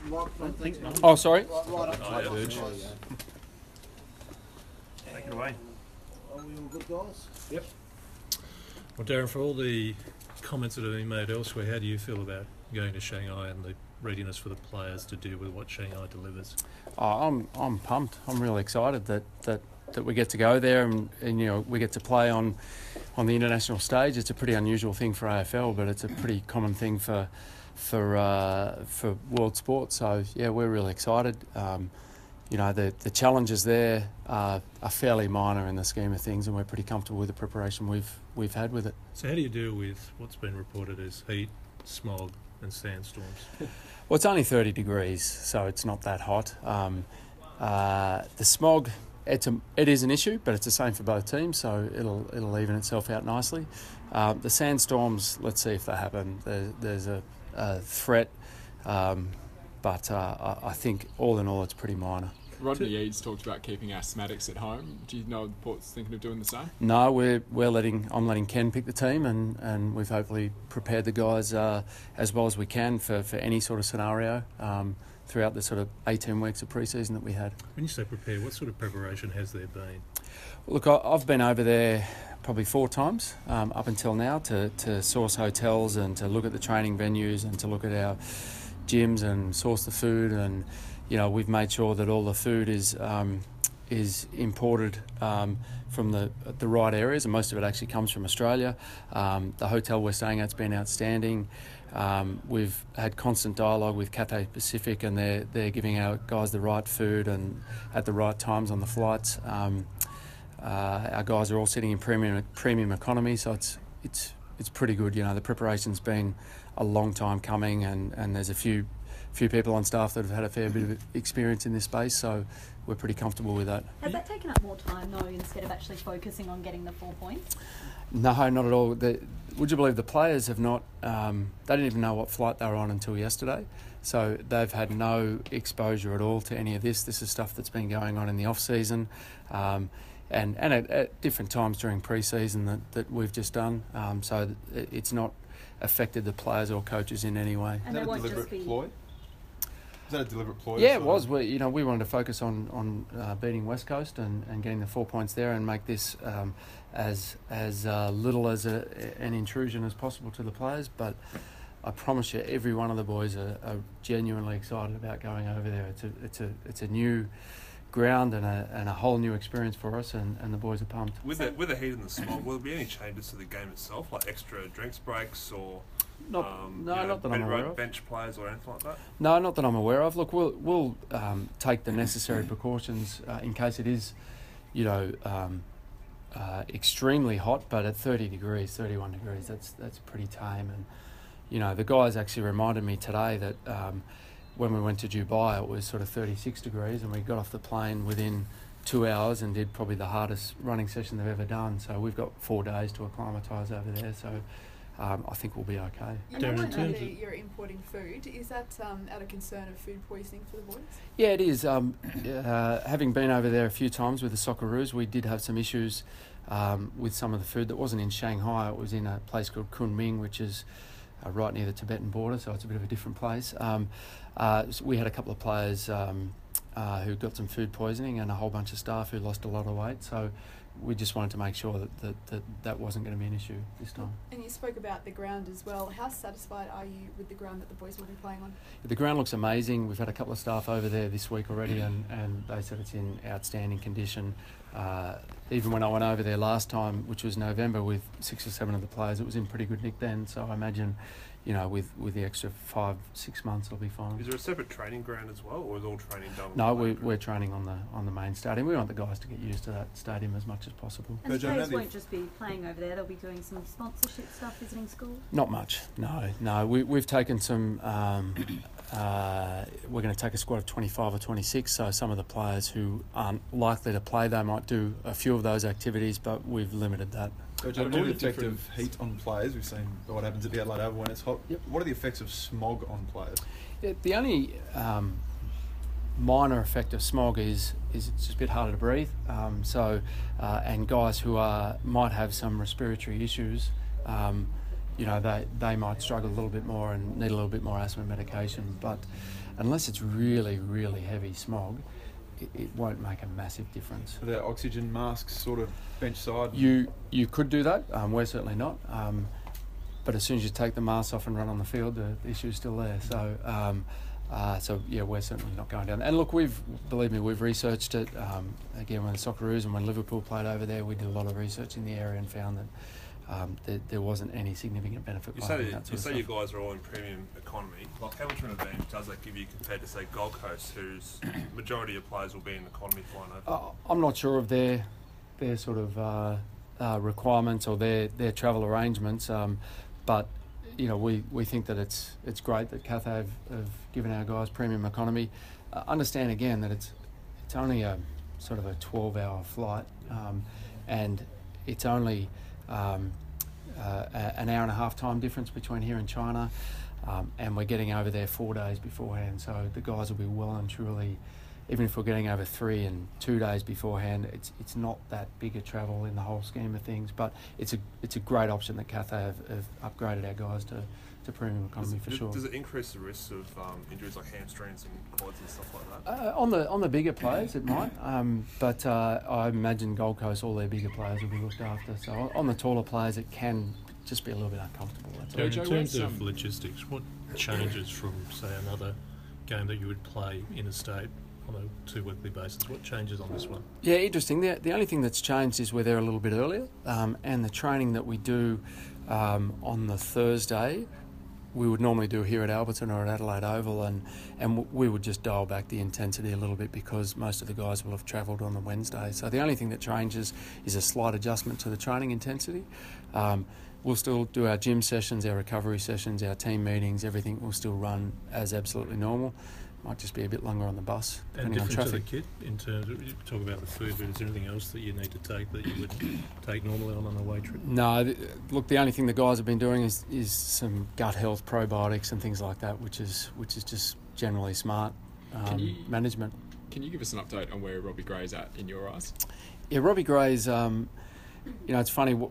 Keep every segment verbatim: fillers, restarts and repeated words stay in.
Oh, sorry. Right up Oh, yeah. Take it away. Are we all good, guys? Yep. Well, Darren, for all the comments that have been made elsewhere, how do you feel about going to Shanghai and the readiness for the players to deal with what Shanghai delivers? Oh, I'm I'm pumped. I'm really excited that, that, that we get to go there and, and you know we get to play on on the international stage. It's a pretty unusual thing for A F L, but it's a pretty common thing for for uh, for world sport. So yeah, we're really excited. Um, you know the the challenges there are, are fairly minor in the scheme of things, and we're pretty comfortable with the preparation we've we've had with it. So how do you deal with what's been reported as heat, smog and sandstorms? Well, it's only thirty degrees, so it's not that hot. Um, uh, the smog, it's a, it is an issue, but it's the same for both teams, so it'll it'll even itself out nicely. Um, the sandstorms, let's see if they happen. There, there's a, a threat, um, but uh, I, I think all in all, it's pretty minor. Rodney Eads talked about keeping asthmatics at home. Do you know the Port's thinking of doing the same? No, we're we're letting I'm letting Ken pick the team, and, and we've hopefully prepared the guys uh, as well as we can for, for any sort of scenario um, throughout the sort of eighteen weeks of pre-season that we had. When you say prepare, what sort of preparation has there been? Look, I, I've been over there probably four times um, up until now to, to source hotels and to look at the training venues and to look at our gyms and source the food, and you know we've made sure that all the food is um, is imported um, from the the right areas, and most of it actually comes from Australia. Um, the hotel we're staying at's been outstanding. Um, we've had constant dialogue with Cathay Pacific, and they're they're giving our guys the right food and at the right times on the flights. Um, uh, our guys are all sitting in premium premium economy, so it's it's it's pretty good. You know, the preparation's been a long time coming, and, and there's a few few people on staff that have had a fair bit of experience in this space, so we're pretty comfortable with that. Has that taken up more time though, instead of actually focusing on getting the four points? No, not at all. The, would you believe the players have not, um, they didn't even know what flight they were on until yesterday, so they've had no exposure at all to any of this. This is stuff that's been going on in the off-season um, and, and at, at different times during pre-season that, that we've just done, um, so it, it's not affected the players or coaches in any way. And Is that there a won't deliberate just be... ploy? Is that a deliberate ploy? Yeah, it So- was. We, you know, we wanted to focus on on uh, beating West Coast and, and getting the four points there, and make this um, as as uh, little as a, an intrusion as possible to the players. But I promise you, every one of the boys are, are genuinely excited about going over there. It's a it's a it's a new ground and a and a whole new experience for us, and, and the boys are pumped. With the, with the heat and the smog, will there be any changes to the game itself, like extra drinks breaks or Not, um, no, you know, not that I'm bench- aware of. bench players or anything like that? No, not that I'm aware of. Look, we'll we'll um, take the necessary precautions uh, in case it is, you know, um, uh, extremely hot. But at thirty degrees, thirty-one degrees, that's that's pretty tame. And you know, the guys actually reminded me today that um, when we went to Dubai, it was sort of thirty-six degrees, and we got off the plane within two hours and did probably the hardest running session they've ever done. So we've got four days to acclimatise over there. So. Um, I think we'll be okay. You Darren, in mentioned terms that of- you're importing food. Is that um, out of concern of food poisoning for the boys? Yeah, it is. Um, uh, having been over there a few times with the Socceroos, we did have some issues um, with some of the food that wasn't in Shanghai. It was in a place called Kunming, which is uh, right near the Tibetan border, so it's a bit of a different place. Um, uh, so we had a couple of players um, uh, who got some food poisoning and a whole bunch of staff who lost a lot of weight. So we just wanted to make sure that that, that, that wasn't going to be an issue this time. And you spoke about the ground as well. How satisfied are you with the ground that the boys will be playing on? The ground looks amazing. We've had a couple of staff over there this week already, and, and they said it's in outstanding condition. Uh, even when I went over there last time, which was November, with six or seven of the players, it was in pretty good nick then. So I imagine, you know, with, with the extra five, six months, I'll be fine. Is there a separate training ground as well, or is all training done? No, on the we, main we're training on the on the main stadium. We want the guys to get used to that stadium as much as possible. And the Coach, I know players the- won't just be playing over there, they'll be doing some sponsorship stuff, visiting schools. Not much, no, no. We, we've taken some, um, uh, we're going to take a squad of twenty-five or twenty-six, so some of the players who aren't likely to play, they might do a few of those activities, but we've limited that. Coach, And I know all the the effect of heat on players. We've seen what happens at the Adelaide Oval when it's hot. Yep. What are the effects of smog on players? Yeah, the only um, minor effect of smog is is it's just a bit harder to breathe. Um, so, uh, and guys who are might have some respiratory issues, um, you know, they, they might struggle a little bit more and need a little bit more asthma medication. But unless it's really, really heavy smog, it, it won't make a massive difference. Are there oxygen masks sort of bench side? You you could do that. Um, we're certainly not. Um, but as soon as you take the mask off and run on the field, the, the issue's still there. So, um, uh, so yeah, we're certainly not going down. And look, we've believe me, we've researched it. Um, again, when the Socceroos and when Liverpool played over there, we did a lot of research in the area and found that um, there, there wasn't any significant benefit. You by say, having that, that you sort say of you stuff. guys are all in premium economy. Like, how much of an advantage does that give you compared to, say, Gold Coast, whose majority of players will be in economy flying over? Uh, I'm not sure of their their sort of uh, uh, requirements or their, their travel arrangements, um, but you know we, we think that it's it's great that Cathay have, have given our guys premium economy. Uh, understand again that it's it's only a sort of a twelve hour flight, um, and it's only um, uh, a, an hour and a half time difference between here and China, um, and we're getting over there four days beforehand. So the guys will be well and truly. Even if we're getting over three and two days beforehand, it's it's not that big a travel in the whole scheme of things. But it's a it's a great option that Cathay have, have upgraded our guys to, to premium economy does, for does, sure. Does it increase the risks of um, injuries like hamstrings and quads and stuff like that? Uh, on the on the bigger players, it might. Um, but uh, I imagine Gold Coast, all their bigger players will be looked after. So on, on the taller players, it can just be a little bit uncomfortable. That's all. In Jojo, terms what's, of um, logistics, what changes from, say, another game that you would play interstate on a two-weekly basis? What changes on this one? Yeah, interesting. The, the only thing that's changed is we're there a little bit earlier, um, and the training that we do um, on the Thursday, we would normally do here at Alberton or at Adelaide Oval, and, and w- we would just dial back the intensity a little bit because most of the guys will have travelled on the Wednesday. So the only thing that changes is a slight adjustment to the training intensity. Um, we'll still do our gym sessions, our recovery sessions, our team meetings, everything will still run as absolutely normal. Might just be a bit longer on the bus, And depending on different to traffic. the kit, in terms of, you talk about the food, but is there anything else that you need to take that you would take normally on an away trip? No, th- look, the only thing the guys have been doing is, is some gut health probiotics and things like that, which is which is just generally smart um, Can you- management. Can you give us an update on where Robbie Gray's at in your eyes? Yeah, Robbie Gray's, um, you know, it's funny. w-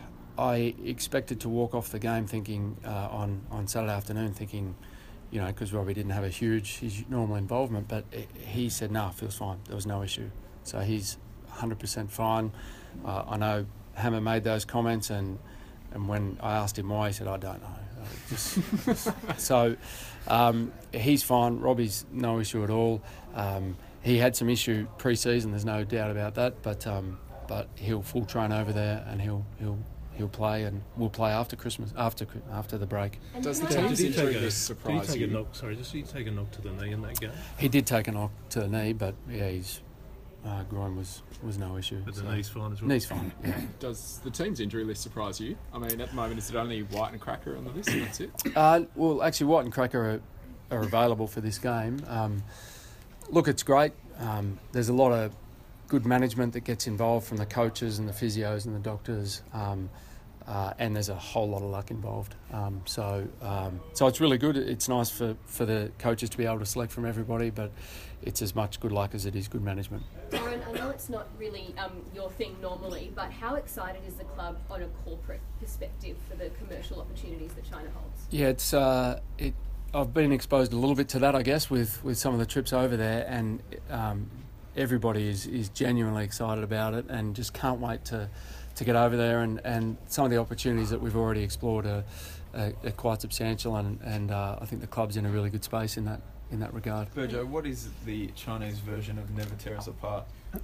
I expected to walk off the game thinking uh, on, on Saturday afternoon thinking, you know, because Robbie didn't have a huge his normal involvement, but he said, no, feels fine. There was no issue. So he's one hundred percent fine. Uh, I know Hammer made those comments, and and when I asked him why, he said, I don't know. Uh, just, so um, he's fine. Robbie's no issue at all. Um, he had some issue pre-season, there's no doubt about that, but um, but he'll full train over there, and he'll he'll he'll play, and we'll play after Christmas, after after the break. And Does the can I team's Did he injury take a, list did he surprise take you? a knock? Sorry, did he take a knock to the knee in that game? He did take a knock to the knee, but yeah, his uh, groin was, was no issue. But the so- knee's fine as well. Knee's fine. Yeah. Does the team's injury list surprise you? I mean, at the moment, is it only White and Cracker on the list, and that's it? Uh, well, actually, White and Cracker are, are available for this game. Um, look, it's great. Um, there's a lot of good management that gets involved from the coaches and the physios and the doctors, um, uh, and there's a whole lot of luck involved. Um, so, um, so it's really good. It's nice for, for the coaches to be able to select from everybody, but it's as much good luck as it is good management. Darren, I know it's not really um, your thing normally, but how excited is the club on a corporate perspective for the commercial opportunities that China holds? Yeah, it's uh, it. I've been exposed a little bit to that, I guess, with, with some of the trips over there, and um, everybody is, is genuinely excited about it, and just can't wait to, to get over there. And, and some of the opportunities that we've already explored are, are, are quite substantial, and and uh, I think the club's in a really good space in that in that regard. Virgo, what is the Chinese version of Never Tear Us Apart?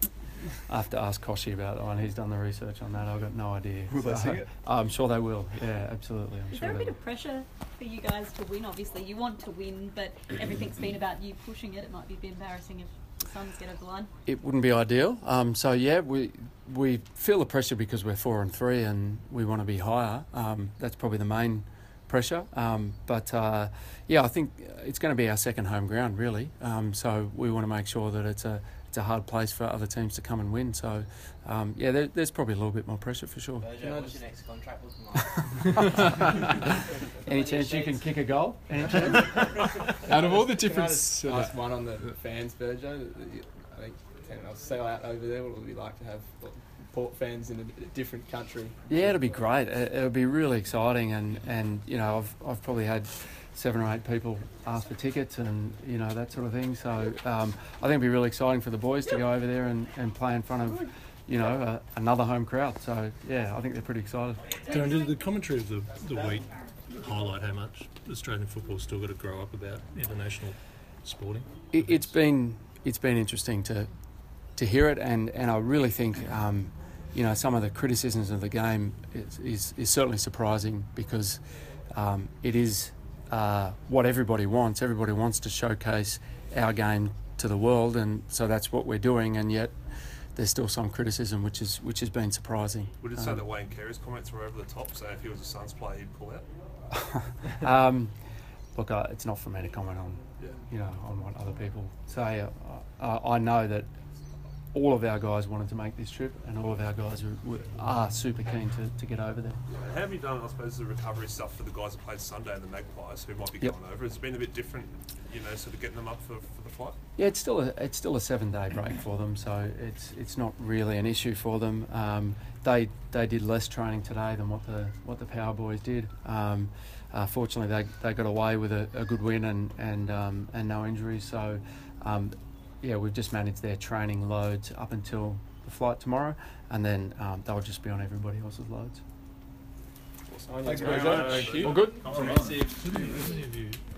I have to ask Koshi about that one. He's done the research on that. I've got no idea. Will they sing it? I'm sure they will. Yeah, absolutely. I'm Is sure there a they bit will. of pressure for you guys to win? Obviously, you want to win, but everything's been about you pushing it. It might be a bit embarrassing if the Suns get over the line. It wouldn't be ideal. Um, so yeah, we we feel the pressure because we're four and three, and we want to be higher. Um, that's probably the main pressure. Um, but uh, yeah, I think it's going to be our second home ground, really. Um, so we want to make sure that it's a it's a hard place for other teams to come and win. So um, yeah, there, there's probably a little bit more pressure for sure. Virgo, what's your next contract looking like? Any chance you can kick a goal? Any chance? Out of all the Can I different... just sort of- ask one on the, the fans, Virgo? I think ten, I'll sell out over there. What would it be like to have what, Port fans in a, a different country. Yeah, it'll be great. It, it'll be really exciting, and, and you know, I've I've probably had seven or eight people ask for tickets and you know that sort of thing. So um, I think it'll be really exciting for the boys to go over there and, and play in front of you know uh, another home crowd. So yeah, I think they're pretty excited. Darren, did the commentary of the the week highlight how much Australian football's still got to grow up about international sporting? It, it's been it's been interesting to to hear it, and, and I really think um, you know some of the criticisms of the game is is, is certainly surprising because um, it is. Uh, what everybody wants. Everybody wants to showcase our game to the world, and so that's what we're doing. And yet, there's still some criticism, which is which has been surprising. Would you say um, that Wayne Carey's comments were over the top? So if he was a Suns player, he'd pull out. um, look, uh, it's not for me to comment on, Yeah. you know, on what other people say. Uh, uh, I know that all of our guys wanted to make this trip, and all of our guys were, were, are super keen to, to get over there. How have you done, I suppose, the recovery stuff for the guys that played Sunday and the Magpies who might be Yep. going over? Has it been a bit different, you know, sort of getting them up for, for the flight? Yeah, it's still a it's still a seven day break for them, so it's it's not really an issue for them. Um, they they did less training today than what the what the Power Boys did. Um, uh, fortunately, they they got away with a, a good win and and um, and no injuries. So. Um, Yeah, we've just managed their training loads up until the flight tomorrow, and then um, they'll just be on everybody else's loads. Thanks very much. All good? Comprehensive. How many of you